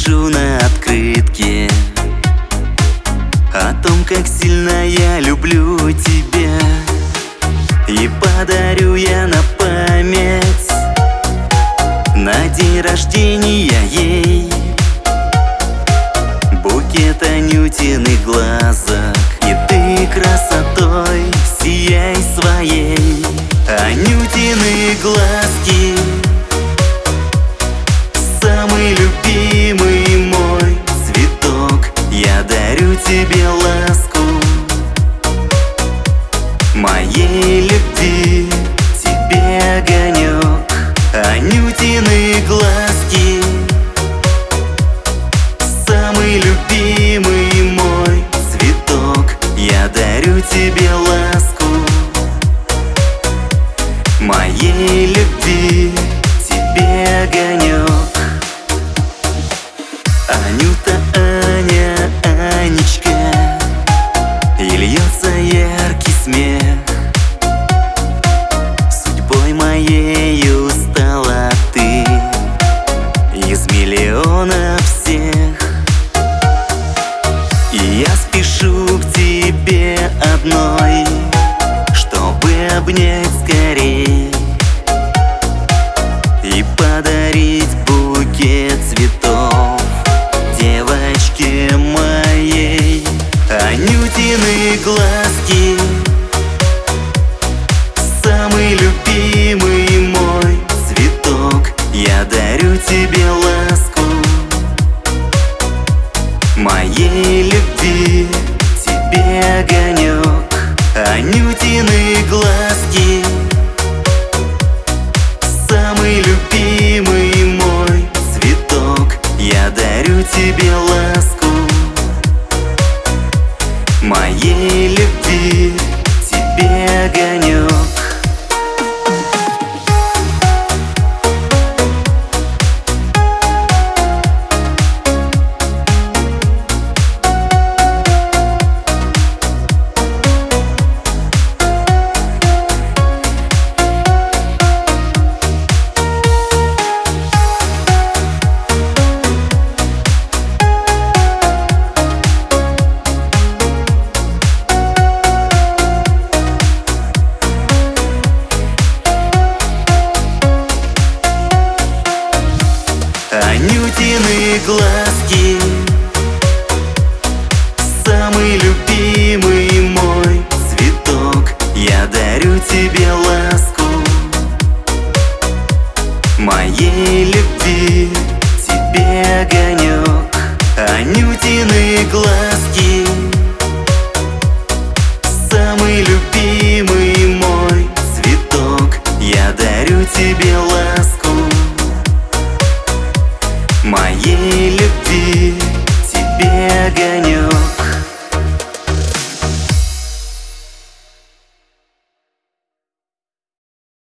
напишу на открытке о том, как сильно я люблю тебя, и подарю я на память на день рождения ей букет анютиных глазок. И ты красотой сияй своей, анютины глазки, самый любимый мой цветок. Я дарю тебе ласку моей любви, тебе огонек, анютины глазки, самый любимый мой цветок. Я дарю тебе ласку моей любви, тебе огонек. Анюта, Аня, Анечка, и льется яркий смех. Судьбой моею стала ты из миллиона всех, и я спешу к тебе одной, чтобы обнять скорей и подарить букет цветов девочке моей. Анютины глазки, самый любимый мой цветок. Я дарю тебе ласку моей любви, тебе огонек, анютины глазки, самый любимый мой цветок. Я дарю тебе ласку моей любви, тебе огонек. Анютины глазки, самый любимый мой цветок. Я дарю тебе ласку моей любви, тебе огонек, анютины глазки, самый любимый мой цветок. Я дарю тебе ласку